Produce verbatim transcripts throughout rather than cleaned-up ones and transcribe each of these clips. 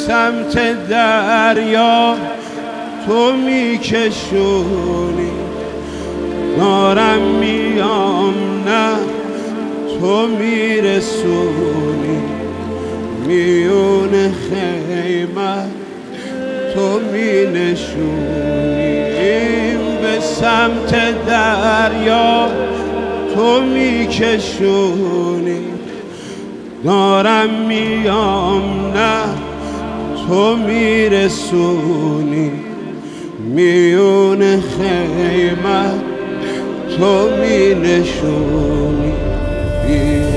سمت دریا تو میکشونی، دارم میام نه تو میرسونی، میون خیمه تو مینشونی. به سمت دریا تو میکشونی، دارم میام نه تو میرسونی، میون خیمه تو مینشونی. بی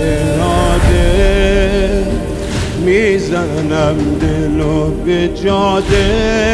اراده میزنم دلو به جاده،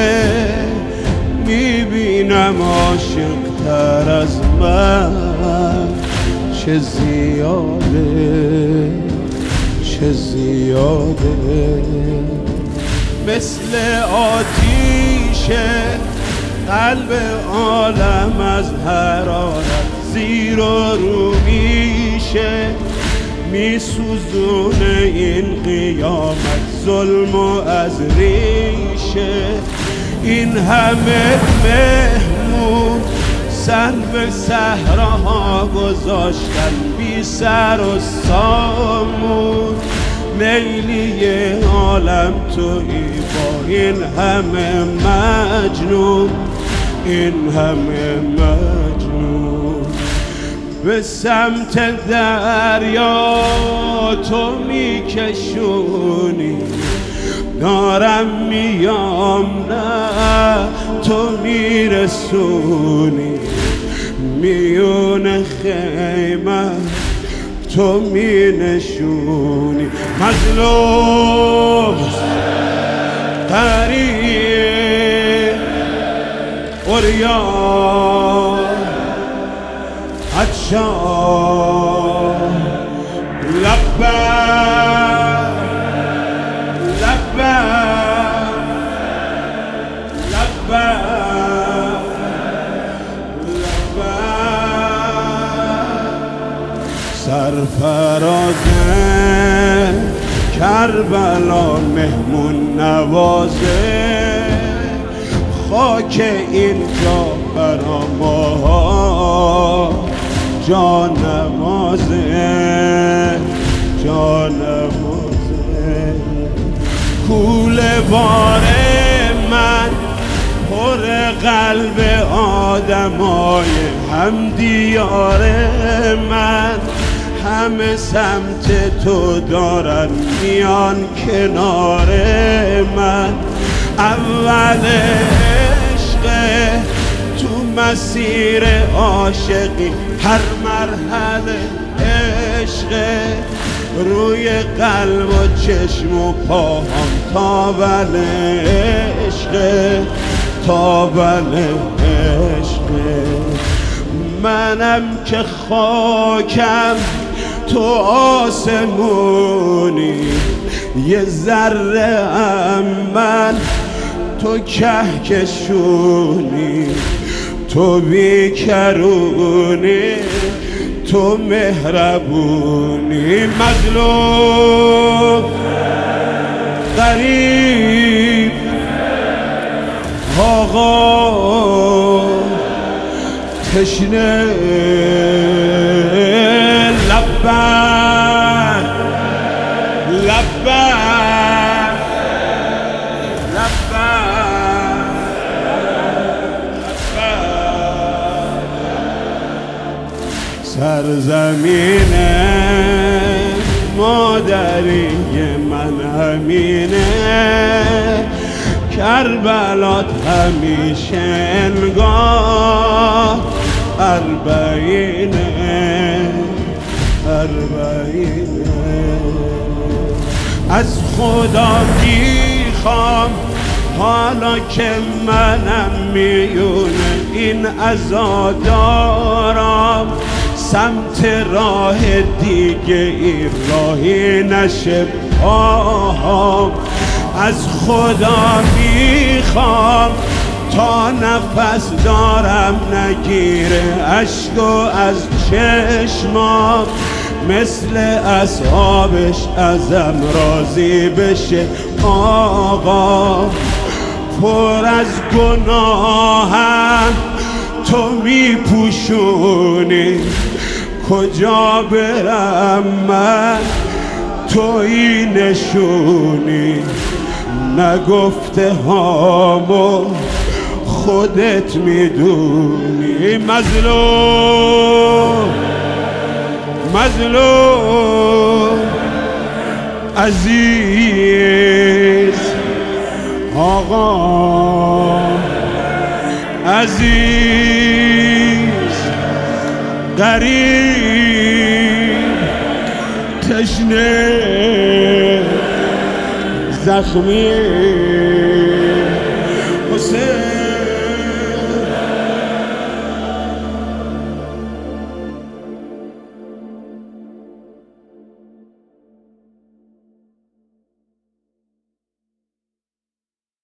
میبینم عاشق تر از من چه زیاده، چه زیاده. مثل آتیشه قلب عالم از حرارت زیر و رو میشه، میسوزونه این قیامت ظلم و از ریشه. این همه مهمون سر به صحراها گذاشتن بی سر و سامون، لیلی عالم تویی با این همه مجنون، این همه مجنون. به سمت دریا تو میکشونی، دارم میام نه تو میرسونی، میون خیمه تو مینشونی. مظلوم غریب عریان عطشان لبک لبک لبک سرفرازه کربلا مهمون نوازه، خاک اینجا برا ما جان نمازه، جان نمازه. کوله بار من پر قلب آدمای هم دیار من، همه سمت تو دارن میان کنار من. اول عشق تو مسیر عاشقی، هر مرحله عشق روی قلب و چشم و پاهم تاول عشق، تاول عشق. منم که خاکم تو آسمونی، یه ذره ام من تو کهکشونی، تو بیکرونی تو مهربونی. مظلوم غریب آقا تشنه لبک لبک لبک. سرزمین مادری من همینه، کربلات همیشه انگار اربعینه، اربعینه. از خدا میخوام حالا که منم میونه این عزادارم، سمت راه دیگه این راهی نشه پاهم. از خدا میخوام تا نفس دارم نگیره اشک از چشمام، مثل اصحابش ازم راضی بشه آقا پر از گناهم تو می پوشونی، کجا برم من تویی نشونی، نگفته هامو خودت میدونی. مظلوم مظلوم عزیز آقا عزیز غریب تشنه زخمی حسین